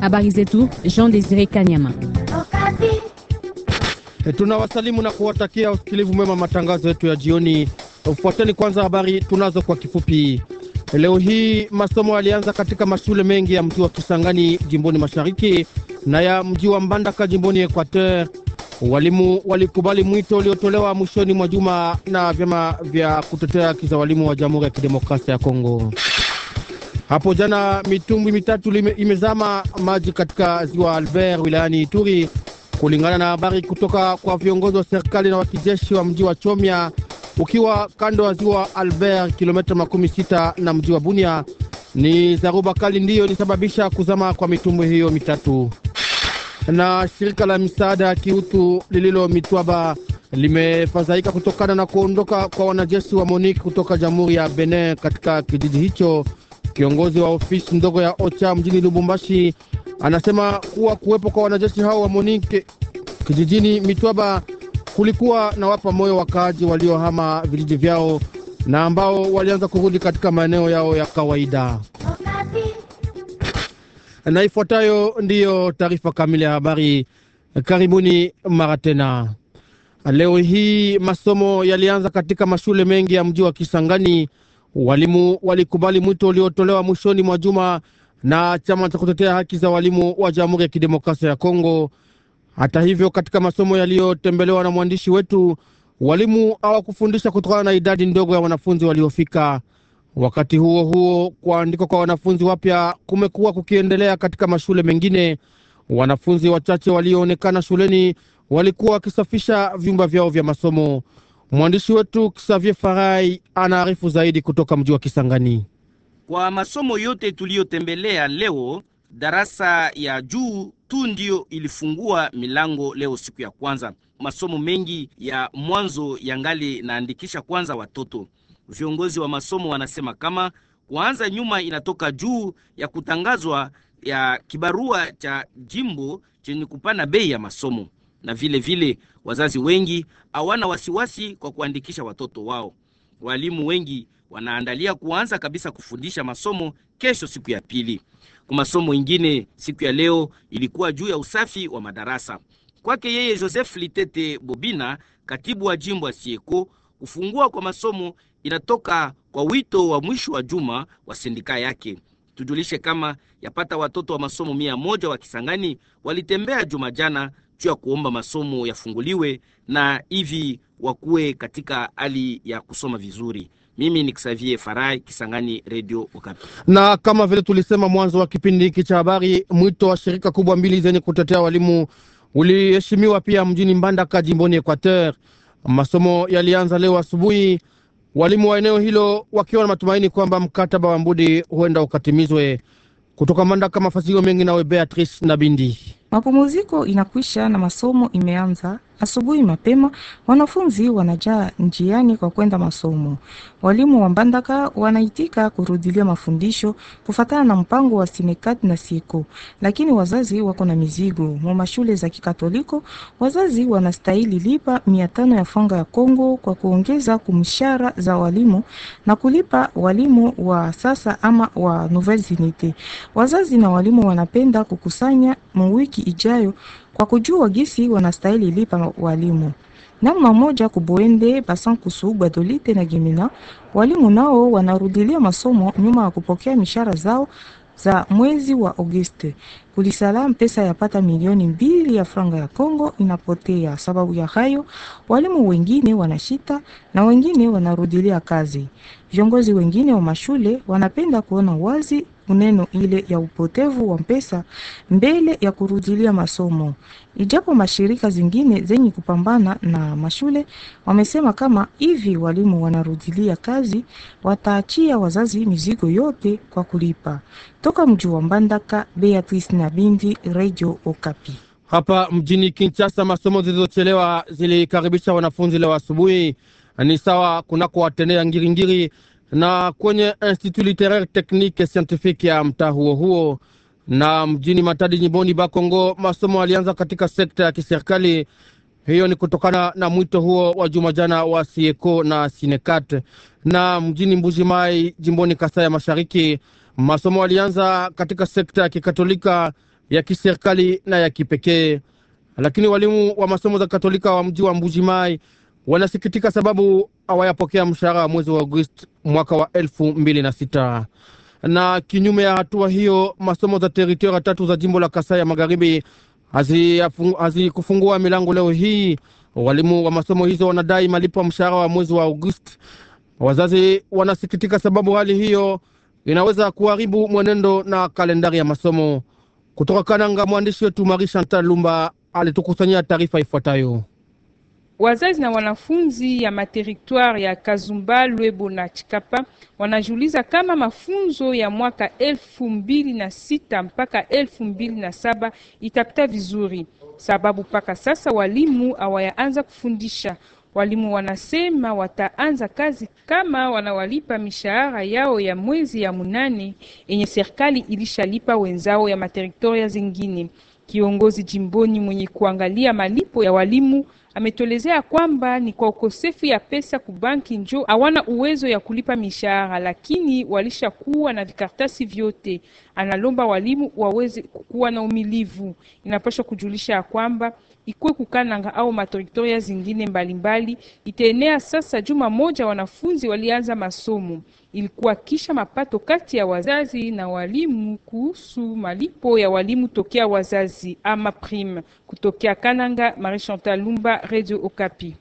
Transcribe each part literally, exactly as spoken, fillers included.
Habari zetu Jean Desire Kanyama. E, tunawasalimu na kuwatakia usikilivu mwema matangazo yetu ya jioni. Ufuateni kwanza habari tunazo kwa kifupi. Leo hii masomo yalianza katika mashule mengi ya mji wa Kisangani jimboni Mashariki na ya mji wa Mbandaka jimboni Equateur. Walimu walikubali mwito uliotolewa mwishoni mwa juma na vyama vya kutetea haki za walimu wa Jamhuri ya Kidemokrasia ya Kongo. Hapo jana mitumbwi mitatu lime, imezama maji katika ziwa Albert wilayani Ituri, kulingana na habari kutoka kwa viongozi wa serikali na wa kijeshi wa mji wa Chomia, ukiwa kando wa ziwa Albert kilomita makumi sita na mji wa Bunia. Ni dharuba kali ndiyo ilisababisha kuzama kwa mitumbwi hiyo mitatu. Na shirika la misaada ya kiutu lililo Mitwaba limefadhaika kutokana na kuondoka kwa wanajeshi wa MONUC kutoka Jamhuri ya Benin katika kijiji hicho. Kiongozi wa ofisi ndogo ya OCHA mjini Lubumbashi anasema kuwa kuwepo kwa wanajeshi hao wa MONUC kijijini Mitwaba kulikuwa na wapa moyo wakaaji waliohama vijiji vyao na ambao walianza kurudi katika maeneo yao ya kawaida. Na ifuatayo ndiyo taarifa kamili ya habari. Karibuni mara tena. Leo hii masomo yalianza katika mashule mengi ya mji wa Kisangani. Walimu walikubali mwito uliotolewa mwishoni mwa juma na chama cha kutetea haki za walimu wa Jamhuri ya Kidemokrasia ya Kongo. Hata hivyo, katika masomo yaliyotembelewa na mwandishi wetu, walimu hawakufundisha kutokana na idadi ndogo ya wanafunzi waliofika. Wakati huo huo, kuandikwa kwa wanafunzi wapya kumekuwa kukiendelea katika mashule mengine. Wanafunzi wachache walioonekana shuleni walikuwa wakisafisha vyumba vyao vya masomo. Mwandishi wetu Xavier Farai anaarifu zaidi kutoka mji wa Kisangani. Kwa masomo yote tuliyotembelea leo, darasa ya juu tu ndio ilifungua milango leo siku ya kwanza. Masomo mengi ya mwanzo yangali naandikisha kwanza watoto. Viongozi wa masomo wanasema kama kuanza nyuma inatoka juu ya kutangazwa ya kibarua cha jimbo chenye kupana bei ya masomo, na vile vile wazazi wengi hawana wasiwasi kwa kuandikisha watoto wao. Walimu wengi wanaandalia kuanza kabisa kufundisha masomo kesho siku ya pili. Kwa masomo ingine siku ya leo ilikuwa juu ya usafi wa madarasa. Kwake yeye Joseph Litete Bobina, katibu wa jimbo wa Sieko, kufungua kwa masomo inatoka kwa wito wa mwisho wa juma wa sindika yake. Tujulishe kama yapata watoto wa masomo mia moja wa Kisangani walitembea juma jana juu ya kuomba masomo yafunguliwe na hivi wakuwe katika hali ya kusoma vizuri. Mimi ni Xavier Farai, Kisangani, Radio Okapi. Na kama vile tulisema mwanzo wa kipindi hiki cha habari, mwito wa shirika kubwa mbili zenye kutetea walimu uliheshimiwa pia mjini Mbandaka jimboni Equateur. Masomo yalianza leo asubuhi, walimu wa eneo hilo wakiwa na matumaini kwamba mkataba wa Mbudi huenda ukatimizwe. Kutoka Mbandaka, mafasiro mengi nawe Beatrice Nabindi. Mapumziko inakwisha na masomo imeanza. Asubuhi mapema wanafunzi wanajaa njiani kwa kwenda masomo. Walimu wa Mbandaka wanaitika kurudilia mafundisho kufatana na mpango wa Sinekat na Sieko, lakini wazazi wako na mizigo. Mwa mashule za Kikatoliko wazazi wanastahili lipa mia tano ya franga ya Kongo kwa kuongeza kumshara za walimu na kulipa walimu wa sasa ama wa Nouvelle Unité. Wazazi na walimu wanapenda kukusanya mwiki ijayo kwa kujua gisi wanastahili lipa walimu. Namna moja kuboende Basan Kusu, Badolite na Gemina, walimu nao wanarudilia masomo nyuma ya kupokea mishahara zao za mwezi wa Auguste. Kulisalam pesa yapata milioni mbili ya franga ya Kongo inapotea. Sababu ya hayo, walimu wengine wanashita na wengine wanarudilia kazi. Viongozi wengine wa mashule wanapenda kuona wazi uneno ile ya upotevu wa pesa mbele ya kurudilia masomo. Ijapo mashirika zingine zenye kupambana na mashule wamesema kama hivi walimu wanarudilia kazi, wataachia wazazi mizigo yote kwa kulipa. Toka mji wa Mbandaka, Beatrice Nabindi, Radio Okapi. Hapa mjini Kinshasa, masomo zilizochelewa zilikaribisha wanafunzi leo asubuhi. Ni sawa kunako watenea Ngiringiri na kwenye Institut Literaire Technique Scientifique ya mtaa huo huo. Na mjini Matadi jimboni Bakongo, masomo alianza katika sekta ya kiserikali. Hiyo ni kutokana na mwito huo wa jumajana wa Sieko na Sinekat. Na mjini Mbujimai jimboni Kasai ya Mashariki, masomo alianza katika sekta ya kikatolika ya kiserikali na ya kipekee. Lakini walimu wa masomo za Katolika wa mji wa Mbujimai wanasikitika sababu hawayapokea mshahara wa mwezi wa Agosti mwaka wa elfu mbili na sita. Na kinyume ya hatua hiyo, masomo za teritoria tatu za jimbo la Kasai ya Magharibi hazikufungua milango leo hii. Walimu wa masomo hizo wanadai malipo ya mshahara wa mwezi wa Agosti. Wazazi wanasikitika sababu hali hiyo inaweza kuharibu mwenendo na kalendari ya masomo. Kutoka Kananga, mwandishi wetu Marie Chantal Lumba alitukusanyia taarifa ifuatayo. Wazazi na wanafunzi ya materitoire ya Kazumba, Lwebo na Chikapa wanajuliza kama mafunzo ya mwaka elfu mbili na sita mpaka elfu mbili na saba itapita vizuri, sababu paka sasa walimu hawayaanza kufundisha. Walimu wanasema wataanza kazi kama wanawalipa mishahara yao ya mwezi ya munane yenye serikali ilishalipa wenzao ya materitoria zingine. Kiongozi jimboni mwenye kuangalia malipo ya walimu ametolezea kwamba ni kwa ukosefu ya pesa kubanki njo hawana uwezo ya kulipa mishahara, lakini walishakuwa na vikartasi vyote. Analomba walimu waweze kuwa na umilivu. Inapaswa kujulisha ya kwamba ikwe kukananga au materitoria zingine mbalimbali itaenea sasa. Juma moja wanafunzi walianza masomo, ilikuwa kisha mapato kati ya wazazi na walimu kuhusu malipo ya walimu tokea wazazi ama prime. Kutokea Kananga, Marie Chantal Lumba, Radio Okapi.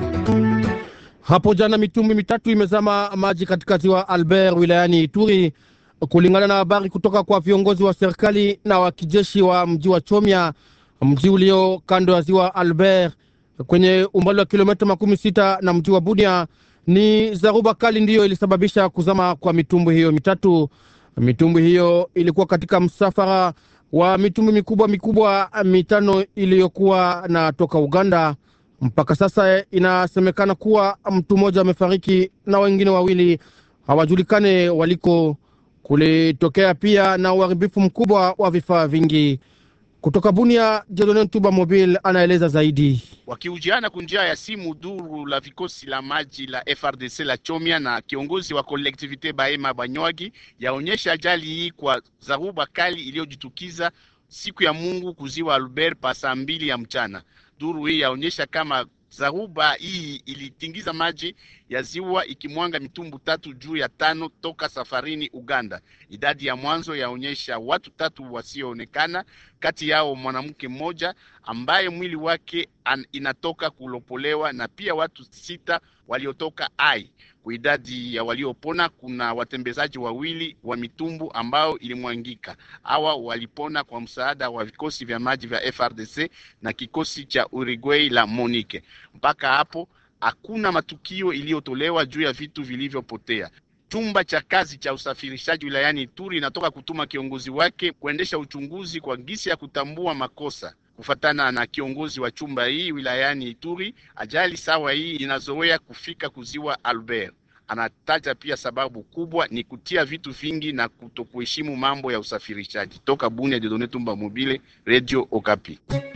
Hapo jana mitumbwi mitatu imezama maji katika ziwa Albert wilayani Ituri, kulingana na habari kutoka kwa viongozi wa serikali na wa kijeshi wa mji wa Chomia, mji ulio kando ya ziwa Albert kwenye umbali wa kilomita makumi sita na mji wa Bunia. Ni zaruba kali ndiyo ilisababisha kuzama kwa mitumbwi hiyo mitatu. Mitumbwi hiyo ilikuwa katika msafara wa mitumbwi mikubwa mikubwa mitano iliyokuwa na toka Uganda. Mpaka sasa inasemekana kuwa mtu mmoja amefariki na wengine wawili hawajulikane waliko. Kulitokea pia na uharibifu mkubwa wa vifaa vingi. Kutoka Bunia, Jedone Tuba Mobile anaeleza zaidi. Wakiujiana kunjia ya simu, duru la vikosi la maji la F R D C la Chomia na kiongozi wa kolektivite Bahema Banywagi yaonyesha ajali hii kwa zaruba kali iliyojitukiza siku ya Mungu kuziwa Albert pa saa mbili ya mchana. Duru hii yaonyesha kama zaruba hii ilitingiza maji ya ziwa ikimwanga mitumbu tatu juu ya tano toka safarini Uganda. Idadi ya mwanzo yaonyesha watu tatu wasioonekana, kati yao mwanamke mmoja ambaye mwili wake an, inatoka kulopolewa, na pia watu sita waliotoka ai. Kwa idadi ya waliopona kuna watembezaji wawili wa mitumbu ambao ilimwangika. Hawa walipona kwa msaada wa vikosi vya maji vya F R D C na kikosi cha Uruguay la Monique. Mpaka hapo hakuna matukio iliyotolewa juu ya vitu vilivyopotea. Chumba cha kazi cha usafirishaji wilayani Ituri inatoka kutuma kiongozi wake kuendesha uchunguzi kwa gisi ya kutambua makosa. Kufatana na kiongozi wa chumba hii wilayani Ituri, ajali sawa hii inazoea kufika kuziwa Albert. Anataja pia sababu kubwa ni kutia vitu vingi na kutokuheshimu mambo ya usafirishaji. Toka Bunia, Jedone Tumba Mobile, Radio Okapi.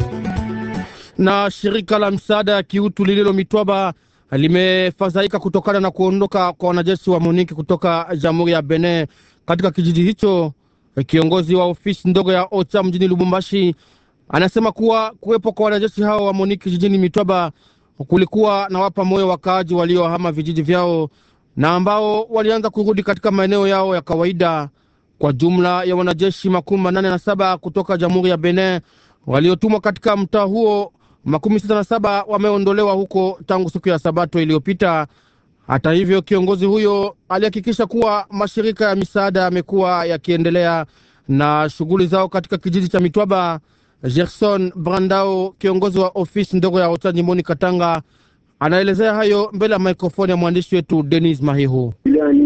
Na shirika la msaada ya kiutu lililo Mitwaba limefadhaika kutokana na kuondoka kwa wanajeshi wa Monique kutoka Jamhuri ya Benin katika kijiji hicho. Kiongozi wa ofisi ndogo ya OCHA mjini Lubumbashi anasema kuwa kuwepo kwa wanajeshi hao wa Monique jijini Mitwaba kulikuwa na wapa moyo wakaaji waliohama vijiji vyao na ambao walianza kurudi katika maeneo yao ya kawaida. Kwa jumla ya wanajeshi makumi manane na saba kutoka Jamhuri ya Benin waliotumwa katika mtaa huo, makumi sita na saba wameondolewa huko tangu siku ya Sabato iliyopita. Hata hivyo, kiongozi huyo alihakikisha kuwa mashirika ya misaada yamekuwa yakiendelea na shughuli zao katika kijiji cha Mitwaba. Gerson Brandao, kiongozi wa ofisi ndogo ya OCHA jimboni Katanga, anaelezea hayo mbele ya mikrofoni ya mwandishi wetu Denis Mahihu.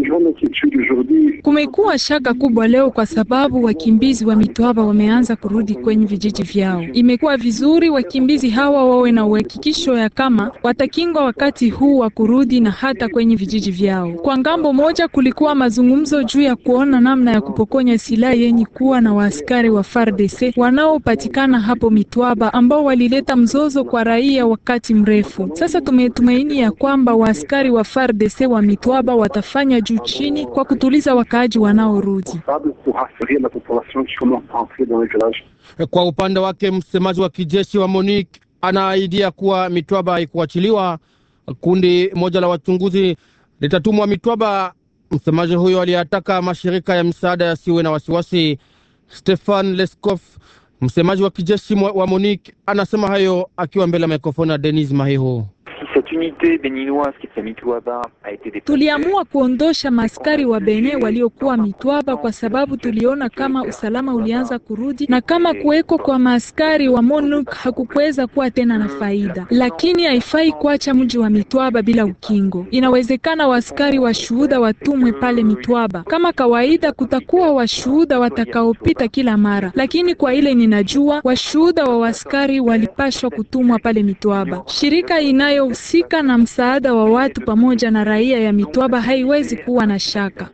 Kumekuwa shaka kubwa leo kwa sababu wakimbizi wa Mitwaba wameanza kurudi kwenye vijiji vyao. Imekuwa vizuri wakimbizi hawa wawe na uhakikisho ya kama watakingwa wakati huu wa kurudi na hata kwenye vijiji vyao. Kwa ngambo moja kulikuwa mazungumzo juu ya kuona namna ya kupokonya silaha yenye kuwa na waaskari wa F A R D C wanaopatikana hapo Mitwaba ambao walileta mzozo kwa raia wakati mrefu. Sasa tumetumaini ya kwamba waaskari wa F A R D C wa Mitwaba watafanya juu nchini kwa kutuliza wakaaji wanaorudi. Kwa upande wake, msemaji wa kijeshi wa MONUC anaahidia kuwa Mitwaba haikuachiliwa. Kundi moja la wachunguzi litatumwa Mitwaba. Msemaji huyo aliyataka mashirika ya msaada yasiwe na wasiwasi. Stefan Leskov, msemaji wa kijeshi wa MONUC, anasema hayo akiwa mbele ya mikrofoni ya Denis Maheho. Tuliamua kuondosha maskari wa Benin waliokuwa Mitwaba kwa sababu tuliona kama usalama ulianza kurudi na kama kuweko kwa maskari wa MONUC hakukuweza kuwa tena na faida. Lakini haifai kuacha mji wa Mitwaba bila ukingo. Inawezekana waskari wa shuhuda watumwe pale Mitwaba. Kama kawaida kutakuwa washuhuda watakaopita kila mara. Lakini kwa ile ninajua washuhuda wa waskari walipashwa kutumwa pale Mitwaba. Shirika inayo husika na msaada wa watu pamoja na raia ya Mitwaba haiwezi kuwa na shaka.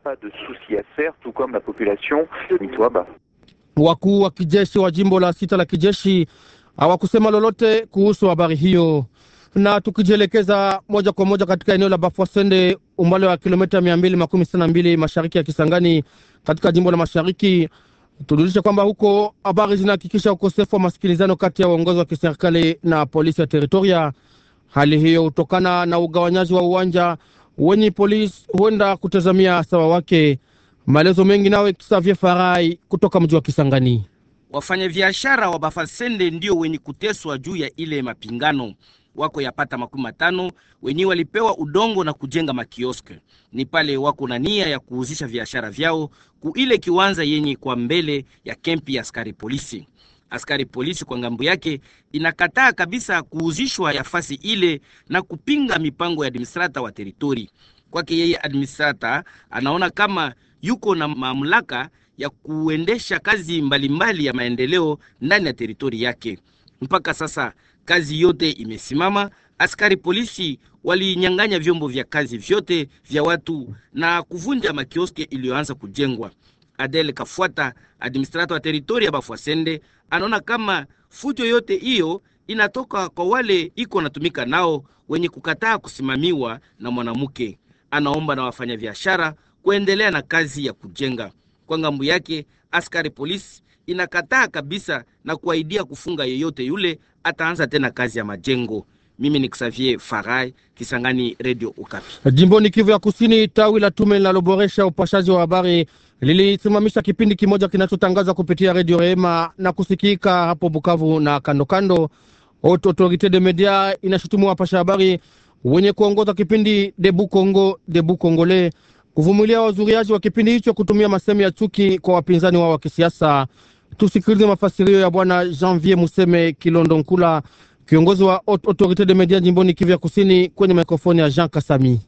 Wakuu wa kijeshi wa jimbo la sita la kijeshi hawakusema lolote kuhusu habari hiyo. Na tukijielekeza moja kwa moja katika eneo la Bafwasende, umbali wa kilomita mia mbili makumi sita na mbili mashariki ya Kisangani katika jimbo la Mashariki, tujulishe kwamba huko habari zinahakikisha ukosefu wa masikilizano kati ya uongozi wa kiserikali na polisi ya teritoria. Hali hiyo hutokana na ugawanyaji wa uwanja wenye polisi huenda kutazamia sawa wake. Maelezo mengi nawe Xavier Farai kutoka mji wa Kisangani. Wafanyabiashara wa Bafasende ndio wenye kuteswa juu ya ile mapingano. Wako yapata makumi matano wenye walipewa udongo na kujenga makioske. Ni pale wako na nia ya kuuzisha biashara vyao ku ile kiwanza yenye kwa mbele ya kempi ya askari polisi. Askari polisi kwa ngambo yake inakataa kabisa kuuzishwa yafasi ile na kupinga mipango ya administrata wa teritori. Kwake yeye administrata anaona kama yuko na mamlaka ya kuendesha kazi mbalimbali mbali ya maendeleo ndani ya teritori yake. Mpaka sasa kazi yote imesimama. Askari polisi walinyang'anya vyombo vya kazi vyote vya watu na kuvunja makioske iliyoanza kujengwa. Adele Kafuata, administrator wa teritori ya Bafwasende, anaona kama fujo yote hiyo inatoka kwa wale iko natumika nao wenye kukataa kusimamiwa na mwanamke. Anaomba na wafanya biashara kuendelea na kazi ya kujenga. Kwa ngambo yake, askari polisi inakataa kabisa na kuahidia kufunga yeyote yule ataanza tena kazi ya majengo. Mimi ni Xavier Farai, Kisangani, Radio Okapi. Jimboni Kivu ya Kusini, tawi la tume linaloboresha upashaji wa habari lilisimamisha kipindi kimoja kinachotangazwa kupitia Radio Rema na kusikika hapo Bukavu na kando kando. Autorité de Media inashutumu wapasha habari wenye kuongoza kipindi Debu Kongo, Debu Kongole kuvumilia wazuriaji wa kipindi hicho kutumia masemi ya chuki kwa wapinzani wao wa kisiasa. Tusikilize mafasirio ya bwana Janvier Museme Kilondo Nkula, kiongozi wa Autorité de Media jimboni Kivu ya Kusini, kwenye mikrofoni ya Jean Kasami.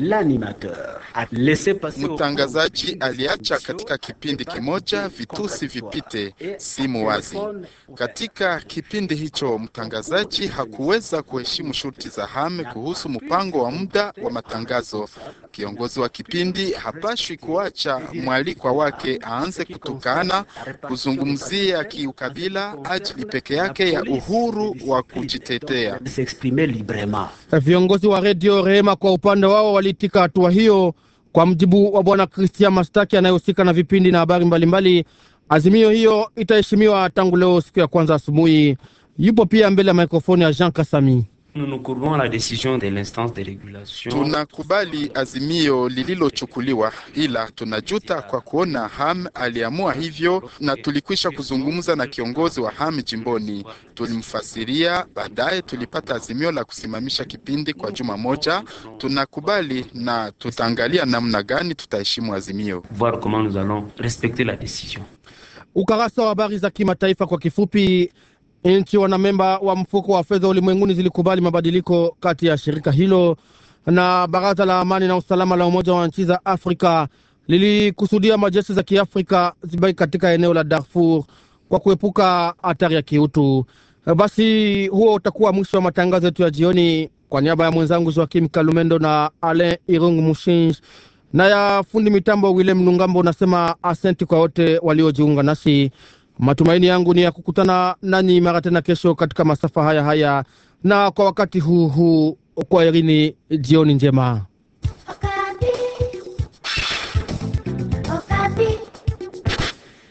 Mtangazaji aliacha katika kipindi kimoja vitusi vipite simu wazi. Katika kipindi hicho mtangazaji hakuweza kuheshimu shurti za hame kuhusu mpango wa muda wa matangazo. Kiongozi wa kipindi hapashwi kuacha mwalikwa wake aanze kutukana, kuzungumzia kiukabila ajili peke yake ya uhuru wa kujitetea. Viongozi wa Radio Rema kwa upande wao walitika hatua hiyo. Kwa mjibu wa bwana Christian Mastaki anayehusika na vipindi na habari mbalimbali, azimio hiyo itaheshimiwa tangu leo siku ya kwanza asubuhi. Yupo pia mbele ya mikrofoni ya Jean Kasami. Tunakubali azimio lililochukuliwa, ila tunajuta kwa kuona Ham aliamua hivyo, na tulikwisha kuzungumza na kiongozi wa Ham jimboni. Tulimfasiria, baadaye tulipata azimio la kusimamisha kipindi kwa juma moja. Tunakubali na tutaangalia namna gani tutaheshimu azimio. Ukarasa wa habari za kimataifa kwa kifupi. Nchi wanamemba wa mfuko wa fedha ulimwenguni zilikubali mabadiliko kati ya shirika hilo na baraza la amani na usalama la Umoja wa Nchi za Afrika lilikusudia majeshi za Kiafrika zibaki katika eneo la Darfur kwa kuepuka hatari ya kiutu. Basi huo utakuwa mwisho wa matangazo yetu ya jioni. Kwa niaba ya mwenzangu Joakim Kalumendo na Alain Irung Mushinj na ya fundi mitambo Willem Nungambo, nasema asante kwa wote waliojiunga nasi. Matumaini yangu ni ya kukutana nanyi mara tena kesho katika masafa haya haya, na kwa wakati huu huu kwa herini, jioni njema.